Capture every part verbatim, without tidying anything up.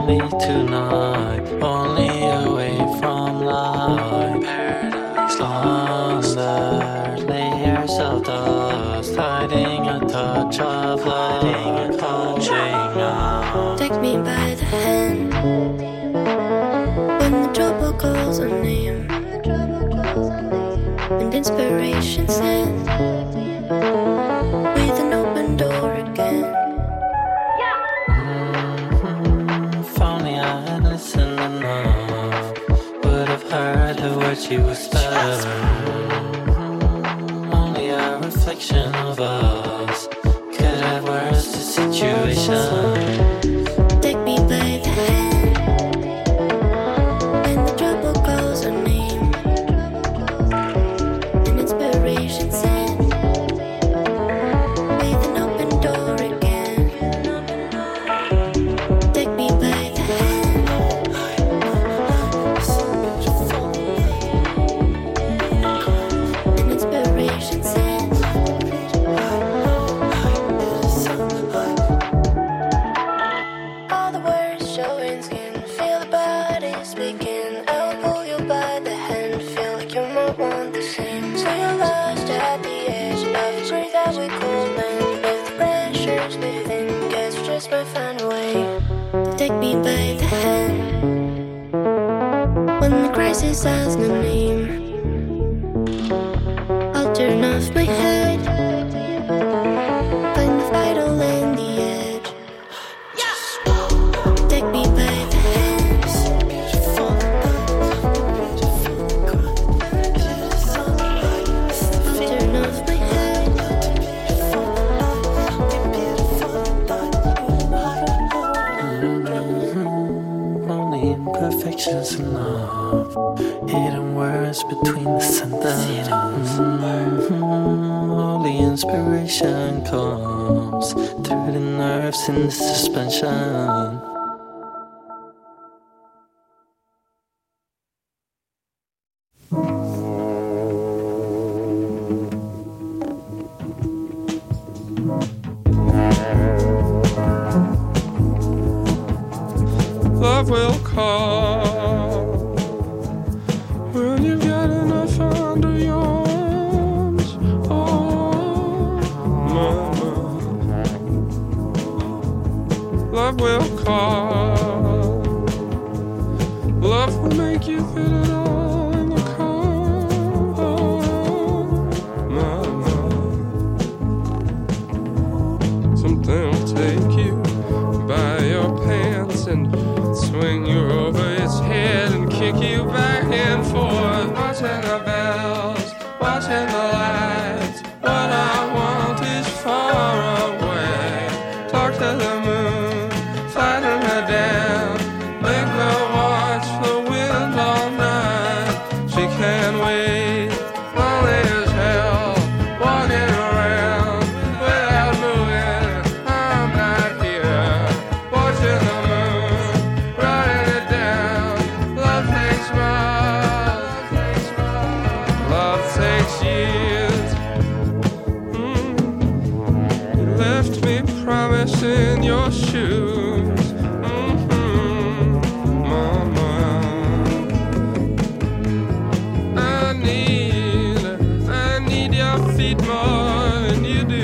only tonight, only away from life. Paradise lost, layers of dust, hiding a touch of love, touching out. Take me by the hand when the trouble calls on name, and inspiration sent with an open door again. Heard the words you whispered. Only a reflection of us could have worse the situation. Take me by the hand when the trouble calls on name, and inspiration sent with an open door again. Take me by the hand. Take me by the hand when the crisis has no name. I'll turn off my head, find the vital in the edge. Take me by the hand. I'll turn off my head. Imperfections enough, hidden words between the sentence. Mm-hmm. Only inspiration comes through the nerves in the suspension. Love will call when you've got enough under your arms. Oh, mama. Love will call. Love will make you fit it all in the car. Oh, mama. Something will take you by your pants and swing you over its head and kick you back and forth. Watching the bells, watching the lights. What I want is far away. Talk to the moon, flatten her down. Make her watch the wind all night. She can't wait, lonely as hell, walking around without moving. I'm not here, watching the moon, writing it down. Love takes miles, love takes years. Mm. You left me promising your shoes. Mm-hmm. Mama, I need, I need your feet more than you do.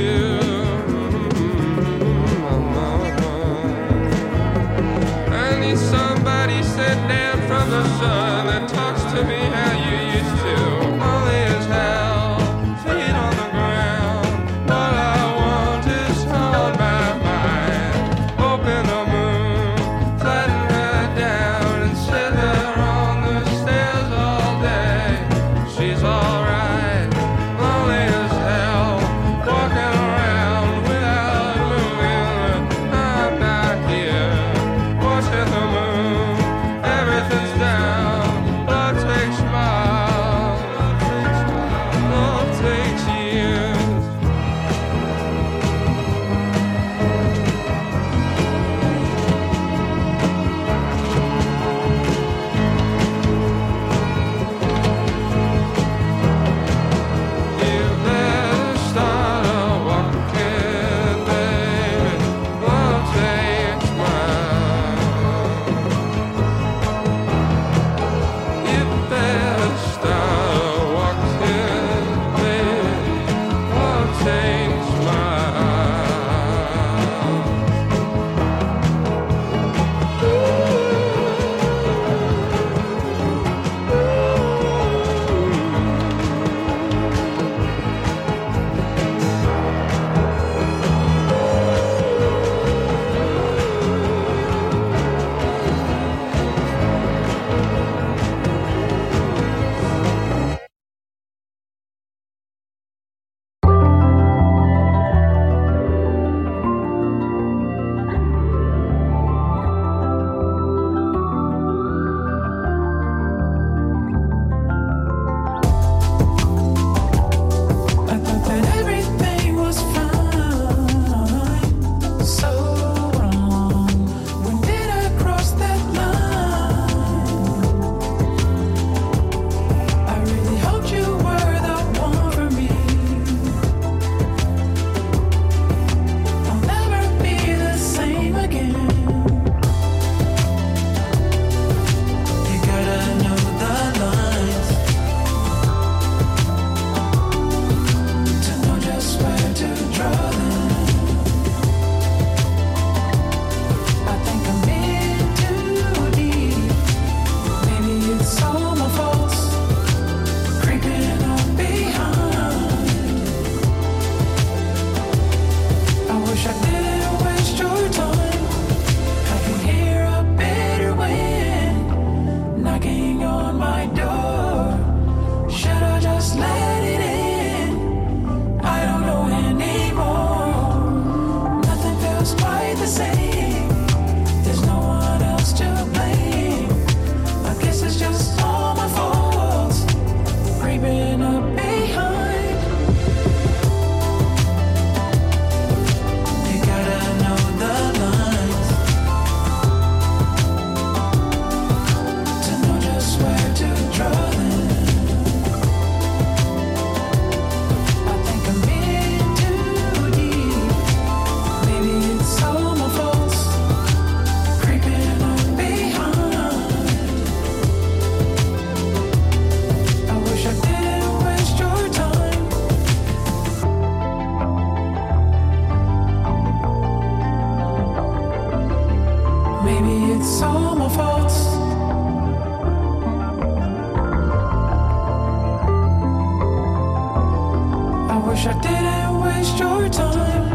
Mm-hmm. Mama, I need somebody sent down from the sun that talks to me how you used to. Lonely as hell, feet on the ground. What I want is on my mind. Open the moon, flatten her down, and sit her on the stairs all day. She's alright, lonely as hell, walking around without moving. I'm not here, watching the moon. Everything's down, love takes my maybe it's all my fault. I wish I didn't waste your time.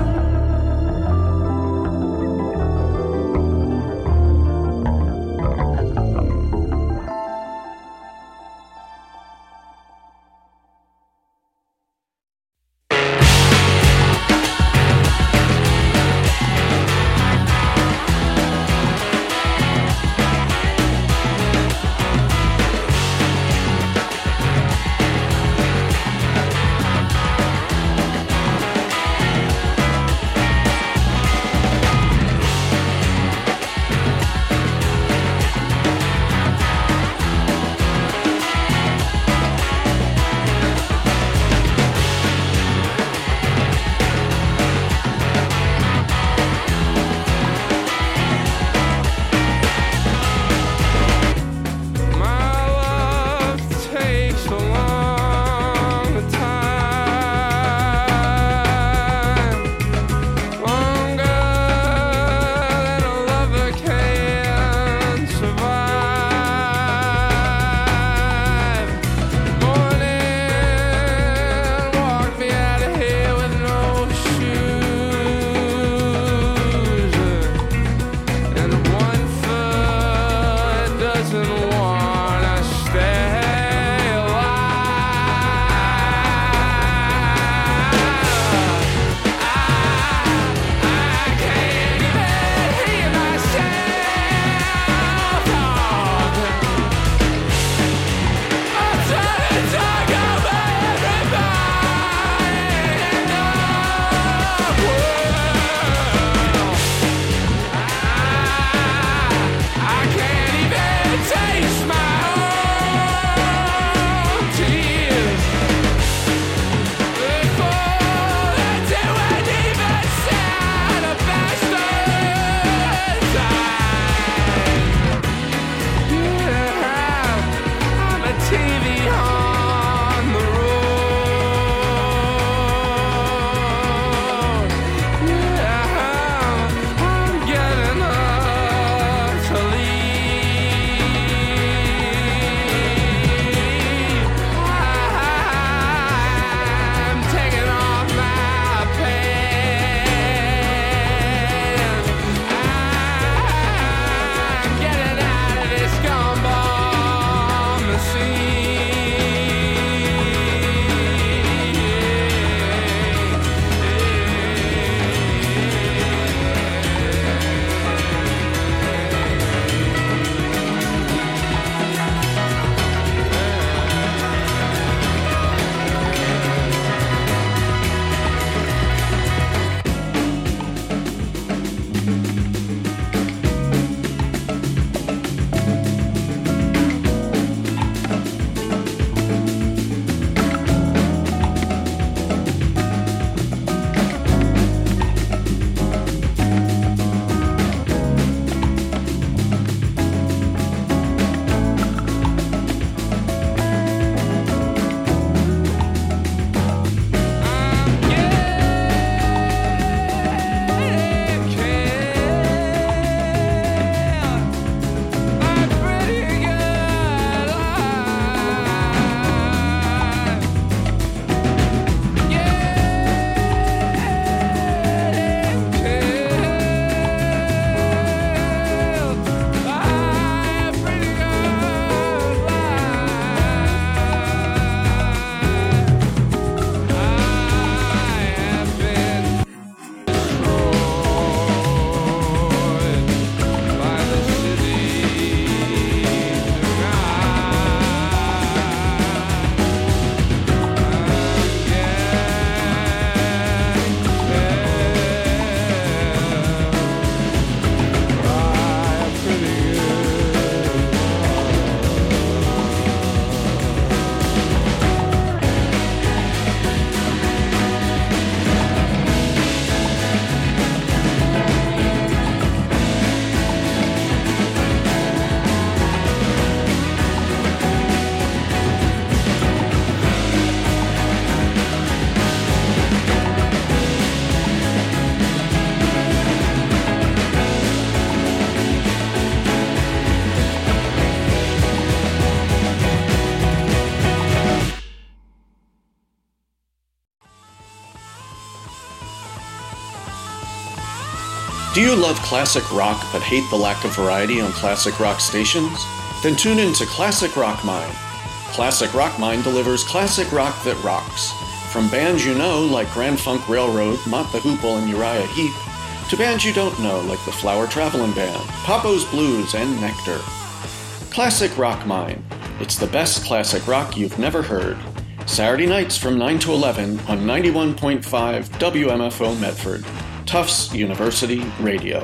Do you love classic rock but hate the lack of variety on classic rock stations? Then tune in to Classic Rock Mine. Classic Rock Mine delivers classic rock that rocks. From bands you know like Grand Funk Railroad, Mott the Hoople, and Uriah Heep, to bands you don't know like the Flower Travelin' Band, Papo's Blues, and Nectar. Classic Rock Mine. It's the best classic rock you've never heard. Saturday nights from nine to eleven on ninety-one point five W M F O Medford. Tufts University Radio.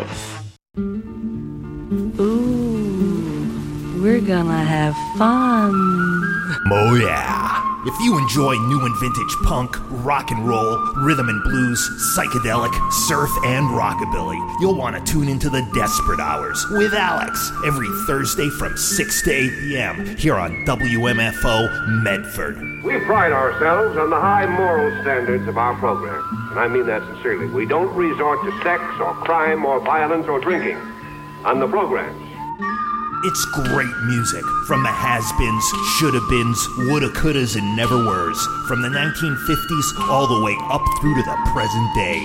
Ooh, we're gonna have fun. Oh yeah. If you enjoy new and vintage punk, rock and roll, rhythm and blues, psychedelic, surf, and rockabilly, you'll want to tune into the Desperate Hours with Alex every Thursday from six to eight p.m. here on W M F O Medford. We pride ourselves on the high moral standards of our program, and I mean that sincerely. We don't resort to sex or crime or violence or drinking on the programs. It's great music from the has-beens, shoulda-beens, woulda, couldas, and never-weres, from the nineteen fifties all the way up through to the present day.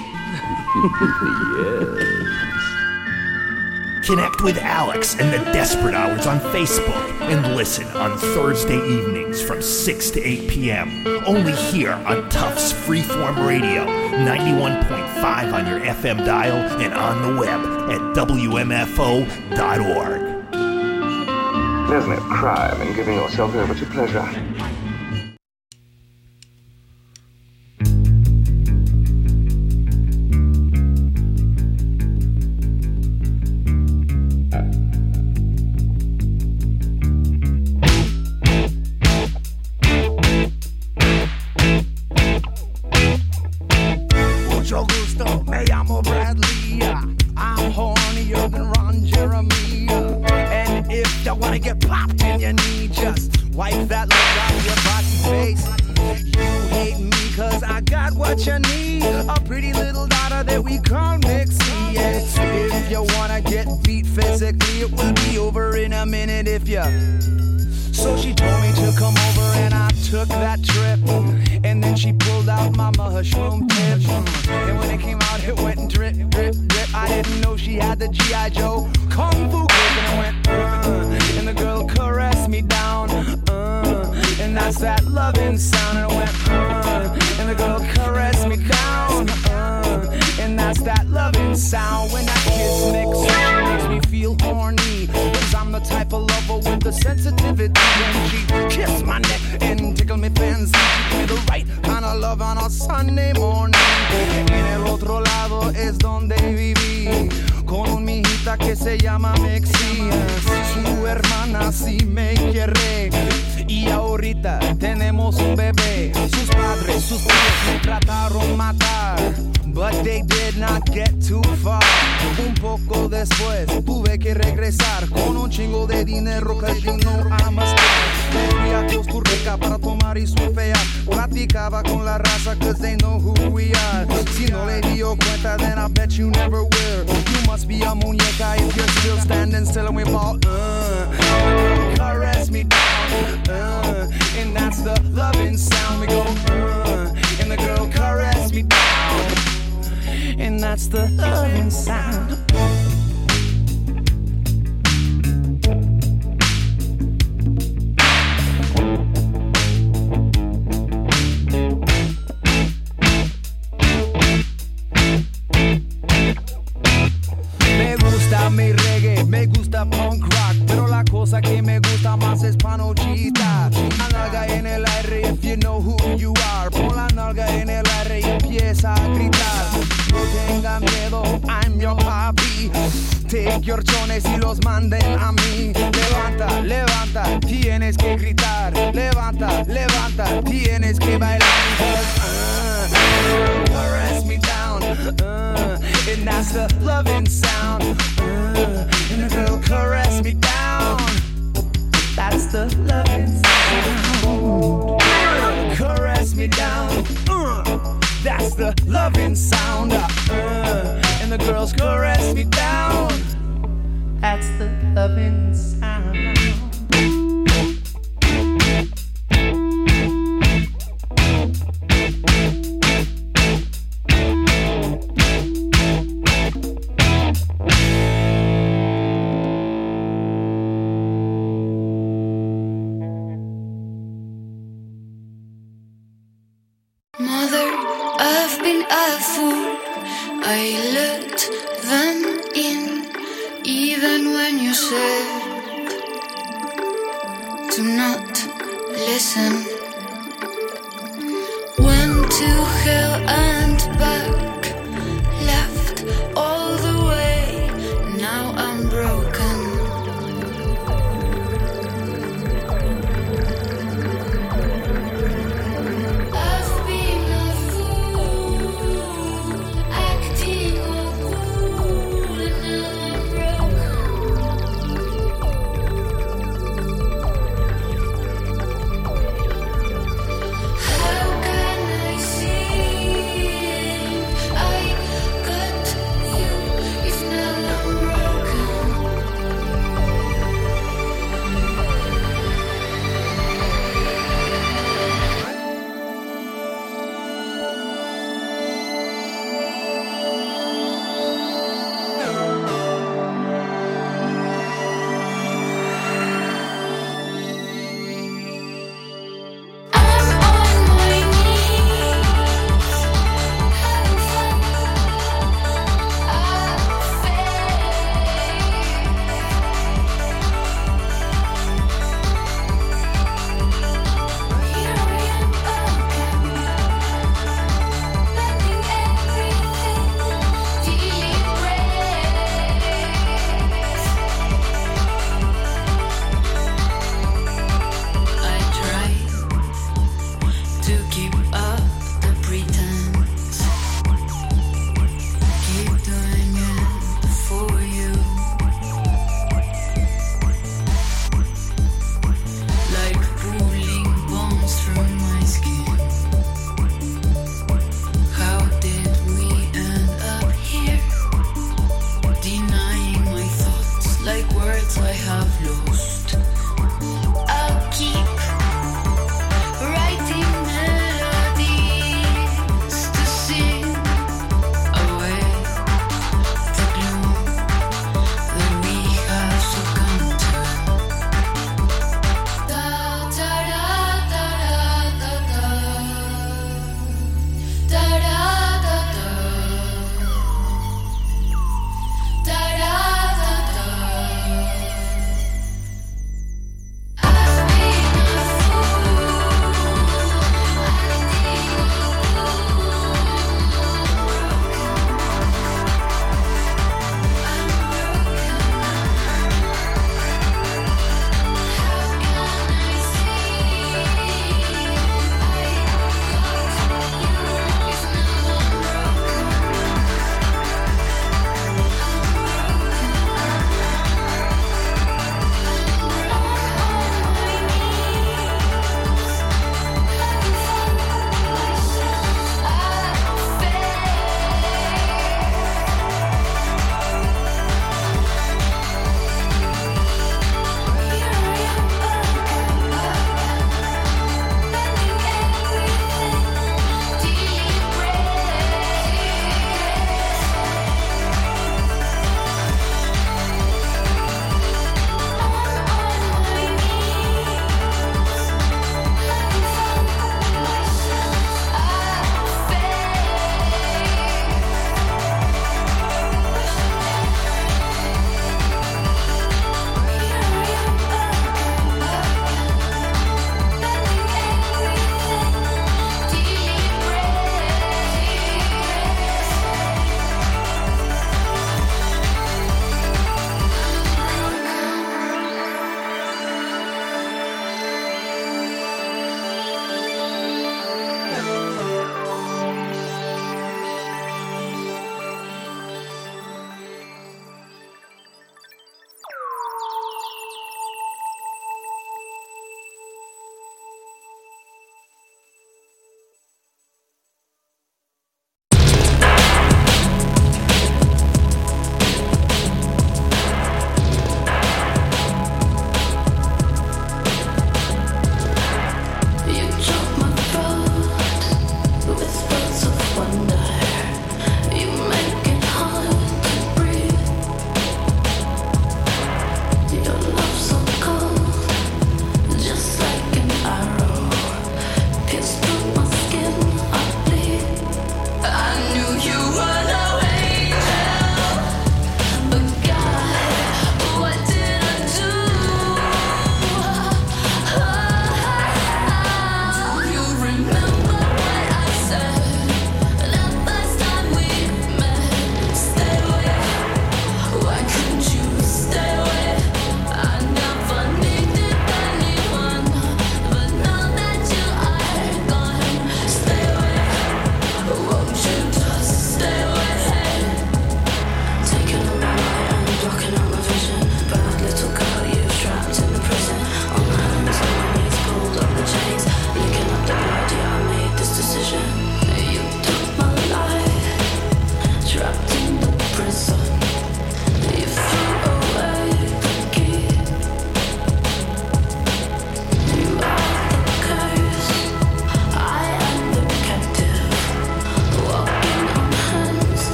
Yes. Connect with Alex and the Desperate Hours on Facebook and listen on Thursday evenings from six to eight p.m. only here on Tufts Freeform Radio, ninety-one point five on your F M dial and on the web at W M F O dot org. There's no crime in giving yourself over to pleasure. Mucho gusto, me llamo Bradley. I'm hornier than Ron Jeremy. And if you wanna get popped in your knee, just wipe that look out your bossy face. You hate me cause I got what you need, a pretty little daughter that we call Mixie. And if you wanna get beat physically, it will be over in a minute if you... So she told me to come over and I took that trip. And then she pulled out my mushroom tip. And when it came out, it went drip, drip, drip. I didn't know she had the G I. Joe Kung Fu grip. And I went, uh, and the girl caressed me down. Uh, and that's that loving sound. And I went, uh, and the girl caressed me down. Uh, and that's that loving sound. When that kiss mix, it makes me feel horny. Cause I'm the type of lover with the sensitivity. When she kissed my neck and tickled me fancy, she gave me the right kind of love on a Sunday morning. En el otro lado es donde viví, con un mijita que se llama Mexi. Su hermana sí me quiere, y ahorita tenemos un bebé. Sus padres, sus padres me trataron matar, but they did not get too far. Un poco después tuve que regresar con un chingo de dinero, cause you know I'm a star. Me fui a Costa Rica para tomar y surfear. Platicaba con la raza cause they know who we are. Si no le dio cuenta, then I bet you never will. You must be a muñeca if you're still standing still. And we ball, uh, caress me down, uh, and that's the loving sound. We go, uh, and the girl caress me down, and that's the loving sound. Me gusta mi reggae, me gusta punk rock, pero la cosa que me gusta más es panochita. La nalga en el aire, if you know who you are. Pon la nalga en el aire y empieza a gritar. No tenga miedo, I'm your papi. Take your chones y los manden a mí. Levanta, levanta, tienes que gritar. Levanta, levanta, tienes que bailar. Uh, caress me down, uh, and that's the loving sound. Uh, and the girl caress me down. That's the loving sound. Caress me down. Uh, that's the loving sound. Uh, and the girls caress me down. That's the loving sound. said, do not listen. Went to hell and back, left all the way, now I'm broken. I've been a fool, acting a fool, and now I'm broken.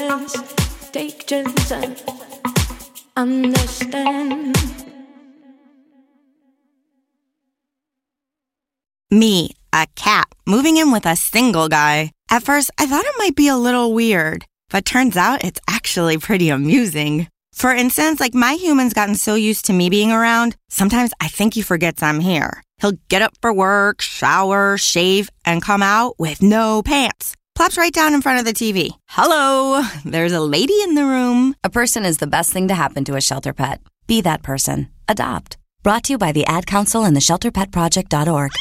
take just uh, understand. Me, a cat, moving in with a single guy. At first, I thought it might be a little weird, but turns out it's actually pretty amusing. For instance, like my human's gotten so used to me being around, sometimes I think he forgets I'm here. He'll get up for work, shower, shave, and come out with no pants. Plops right down in front of the T V. Hello, there's a lady in the room. A person is the best thing to happen to a shelter pet. Be that person. Adopt. Brought to you by the Ad Council and the shelter pet project dot org.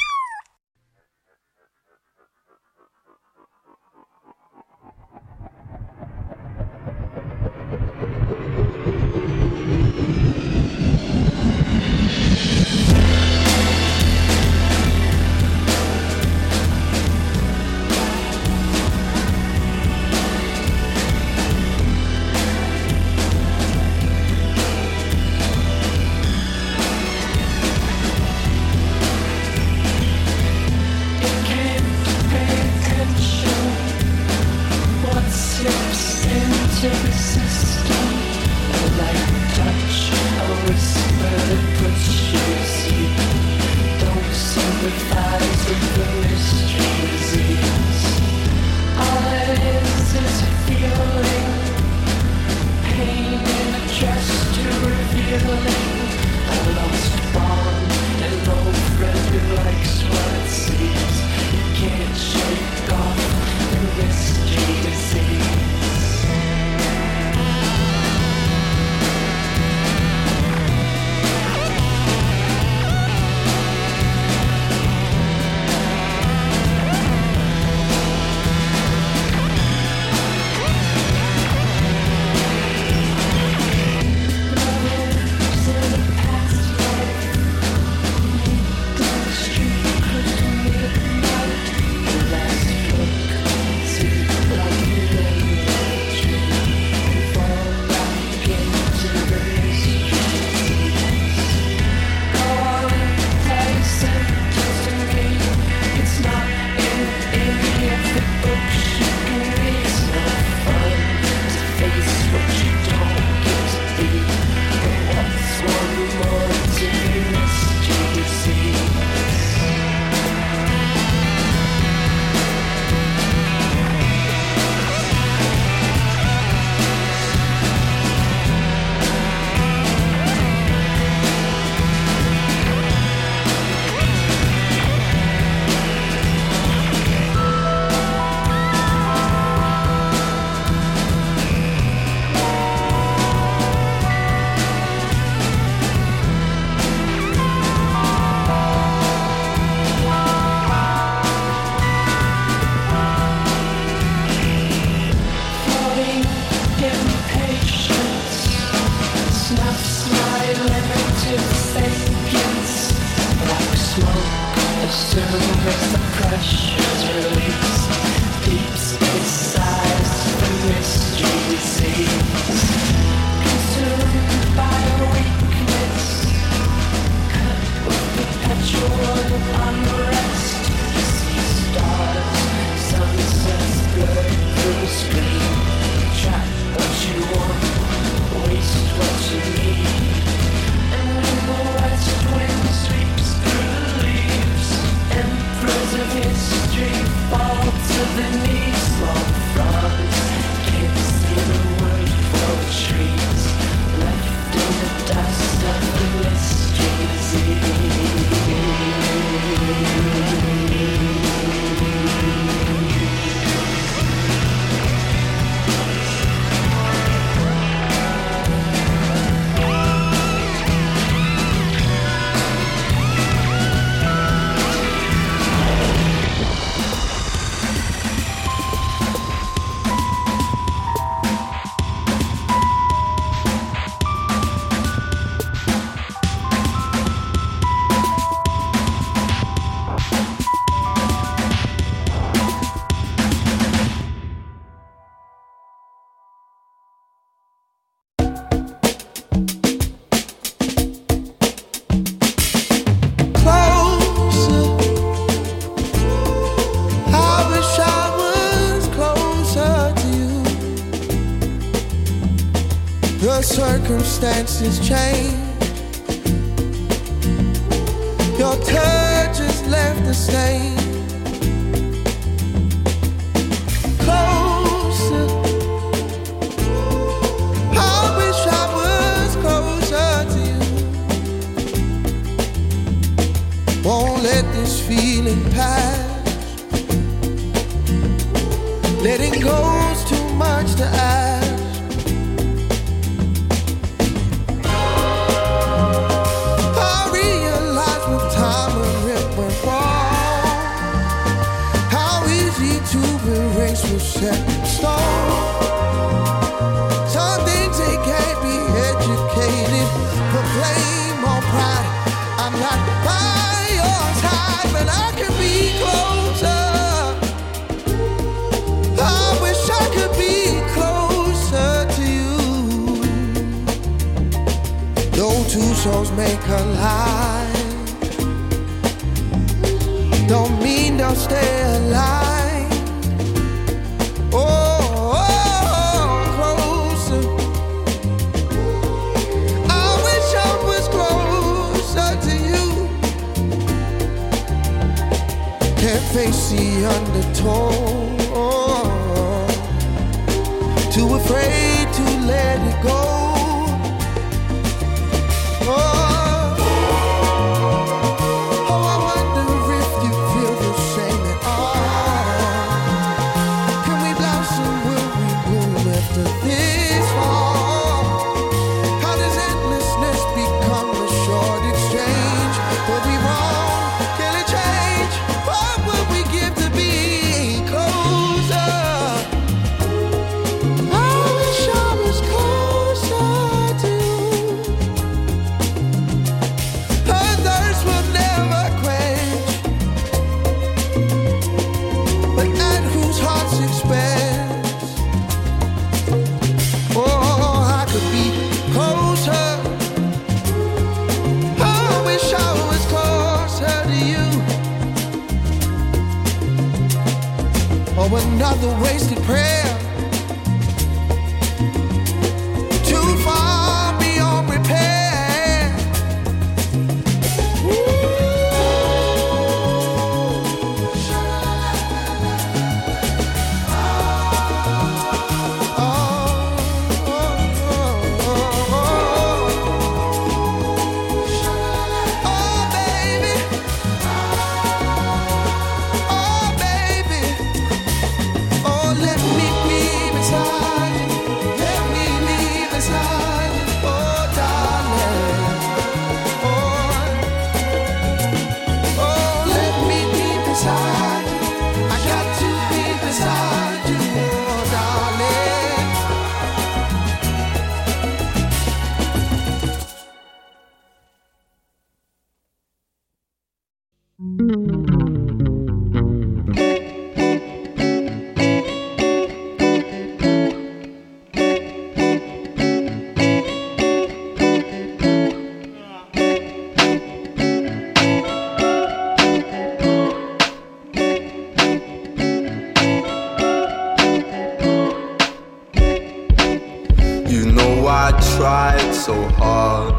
circumstances change. Your touch has left the stain. Closer, I wish I was closer to you. Won't let this feeling pass. Letting go's too much to ask. Set in stone. Some things they can't be educated. Put blame on pride. I'm not by your side, but I can be closer. I wish I could be closer to you. No two souls make a lie. Don't mean they'll stay alive. Face the undertow, too afraid to let it go. Oh, oh, I wonder if you feel the same at all. Can we blossom? Will we bloom after this fall? How does endlessness become a short exchange? We'll be wrong. Can it change? What will we give to be closer? I wish I was closer to you. Her thirst will never quench, but at whose heart's expense? Oh, I could be closer. I wish I was closer to you. Or another wasted prayer, too far beyond repair. Ooh. Oh, oh, oh, oh, oh, baby. Oh, baby. Oh, let me be beside you. Let me be beside you. Oh, darling. Oh, oh, let me be beside you. I got to be beside you. Oh, darling. You know I tried so hard.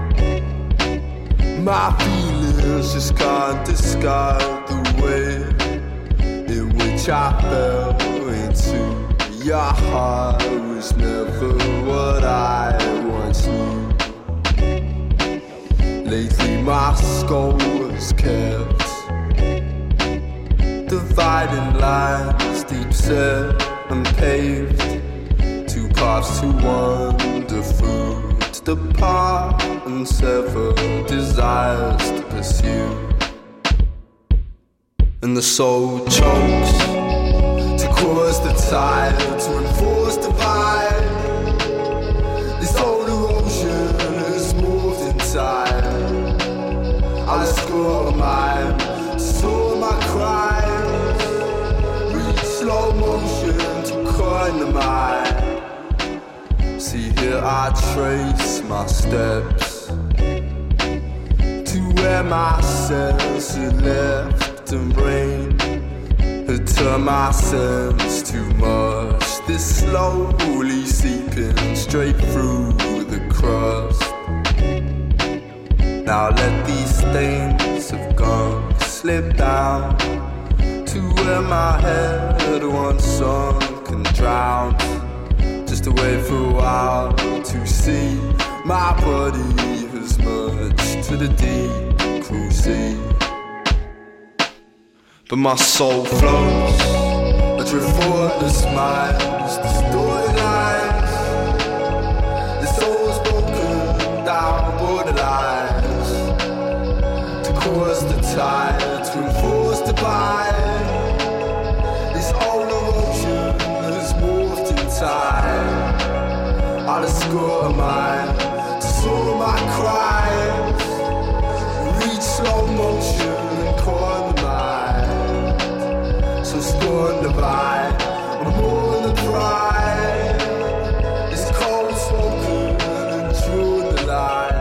My feelings just can't discard the way in which I fell into your heart. Was never what I once knew. Lately my skull was kept dividing lines, deep set and paved. Two paths to wander through, to depart and sever desires to pursue. And the soul chokes to cause the tide to enforce the pie. This old erosion is moved inside. I let go of mine, saw my cries, reach slow motion to coin the mind. See here I trace my steps to where my sense had left and brain had turned my sense to mush. this slowly seeping straight through the crust. Now let these stains of gunk slip down to where my head once sunk and drowned, just to wait for a while to see my body has merged to the deep cruel sea. But my soul floats, a effortless minds, distorted lines. The soul's broken down borderlines to cause the tide to enforce the bind. This old erosion has morphed in time. I'll escort mine to soar my cries, reach slow motion and corner mine. So scorn the vibe, I'm more than pride. It's cold spoken and true the line.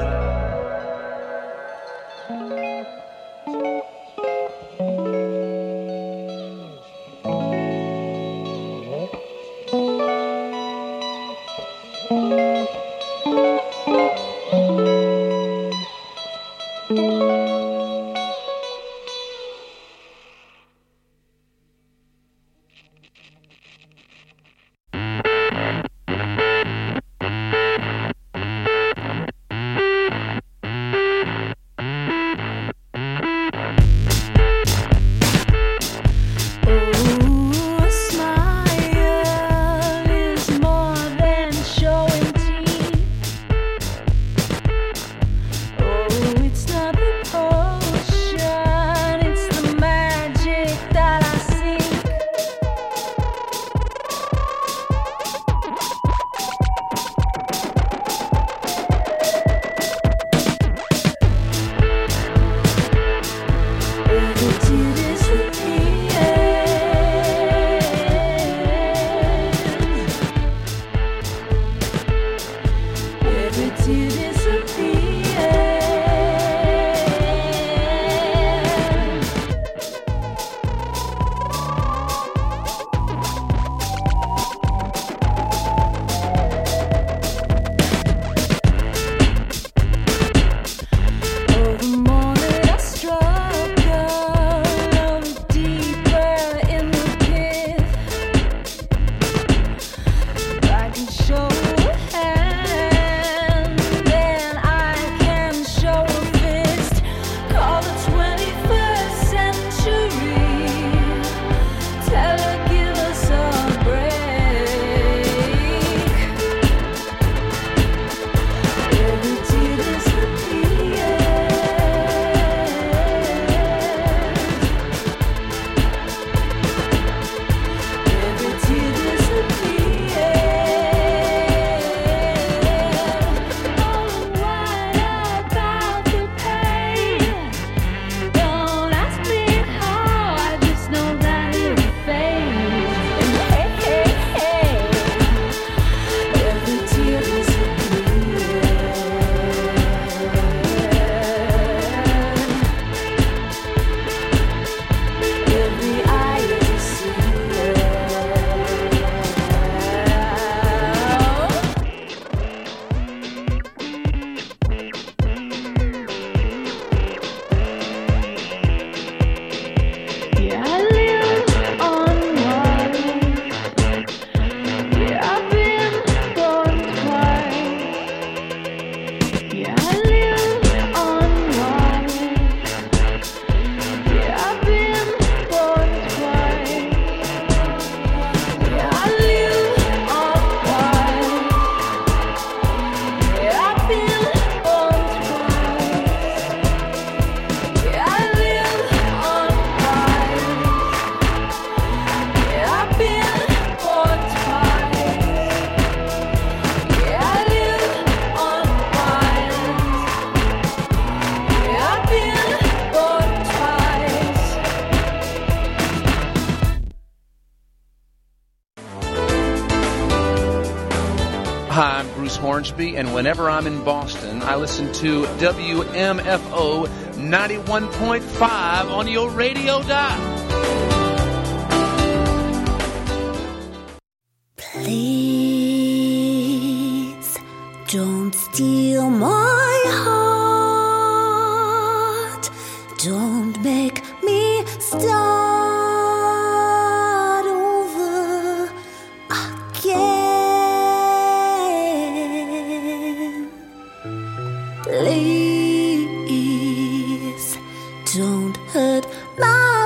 Hi, I'm Bruce Hornsby, and whenever I'm in Boston, I listen to W M F O ninety-one point five on your radio dial. Please Please don't steal my heart. Don't make me start over again. Please don't hurt my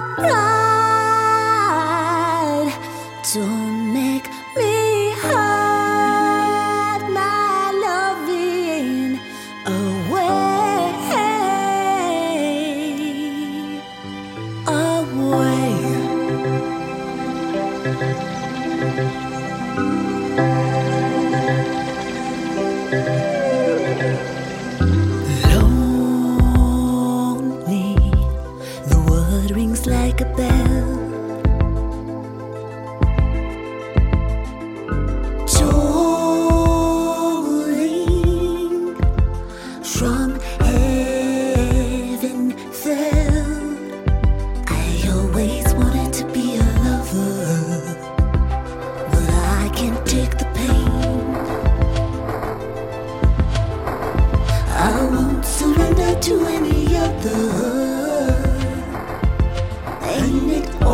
pride. Don't make me hide my loving away, away. Lonely, the word rings like a bell. Tolling from heaven fell. I always wanted to be a lover, but I can't take the pain. I won't surrender to any other. Ain't it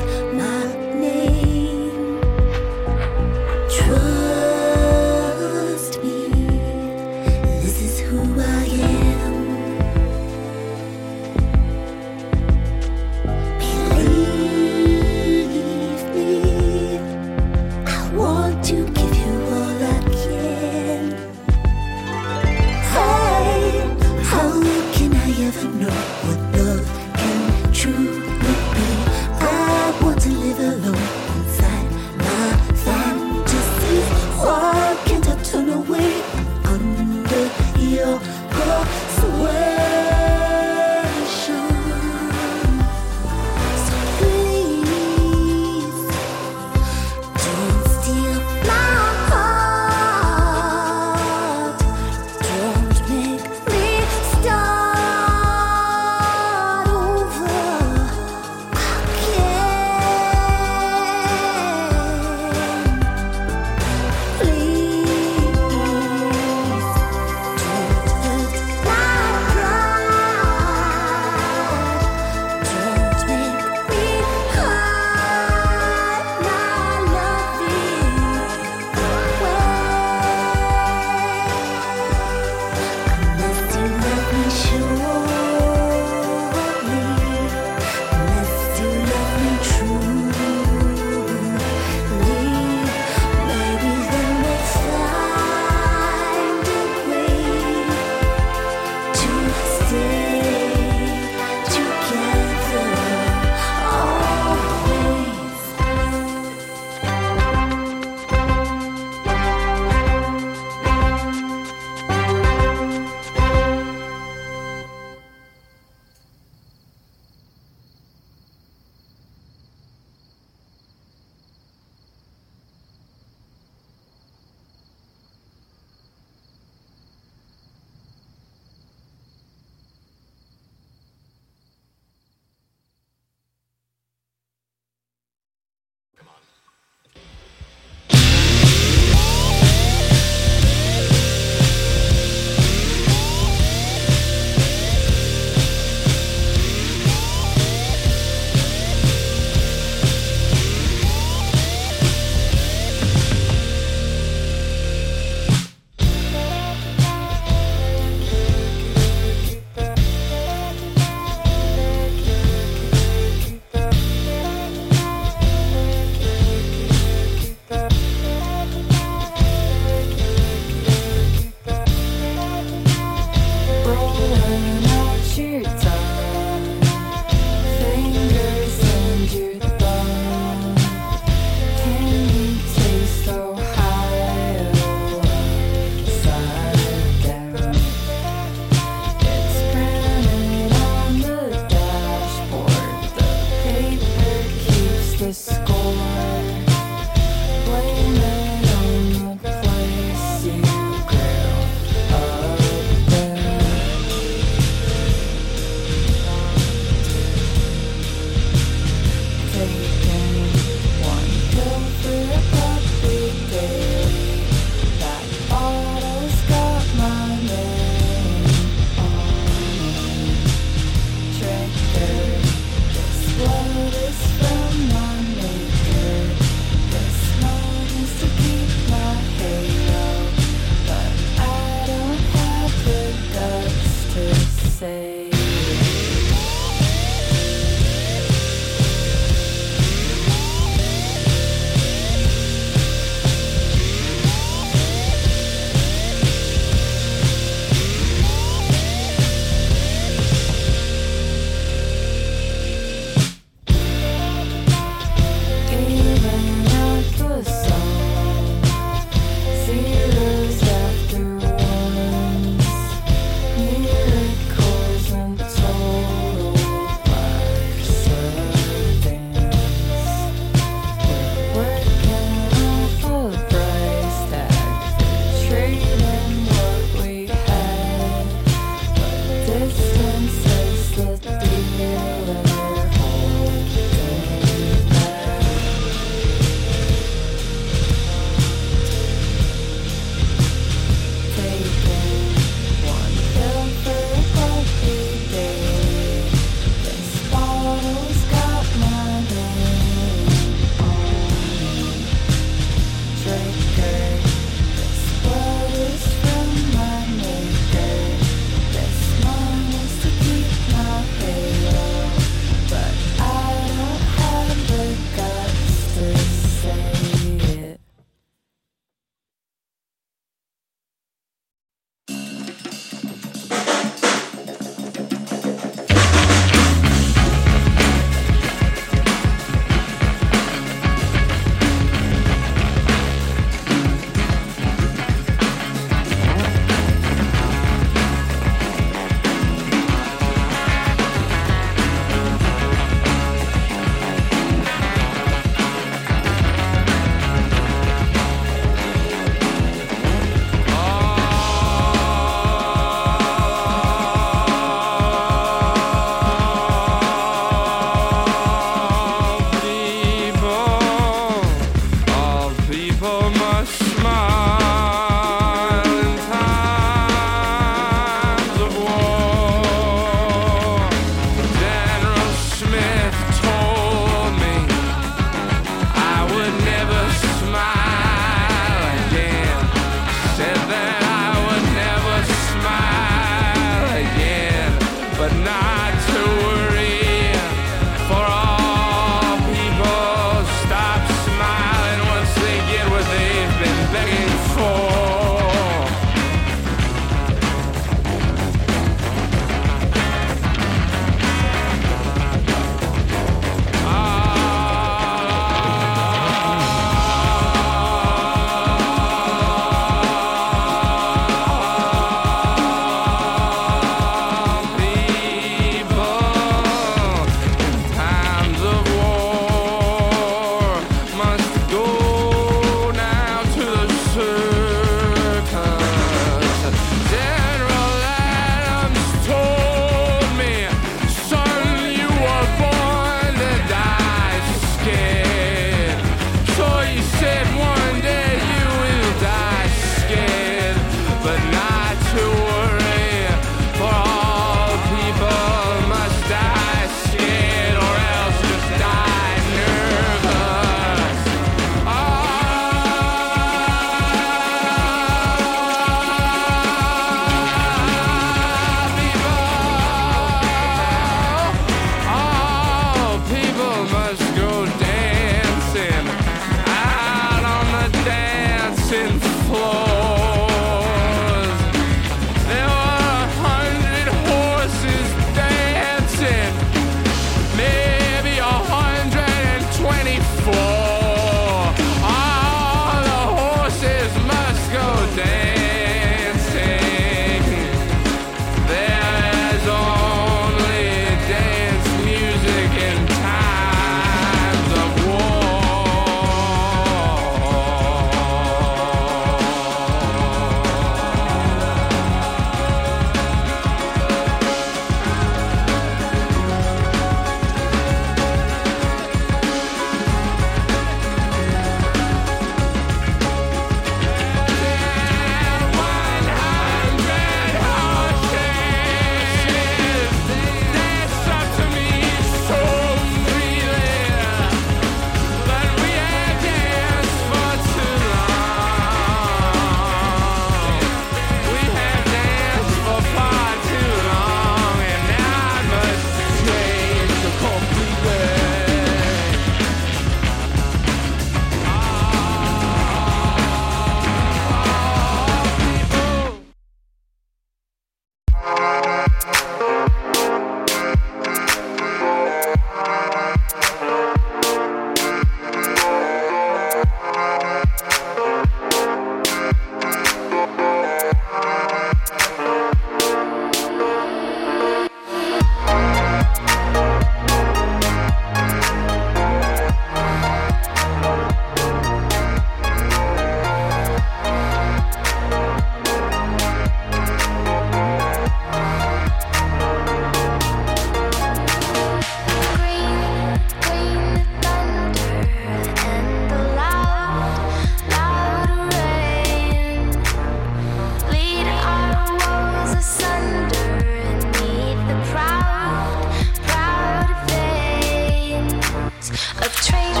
train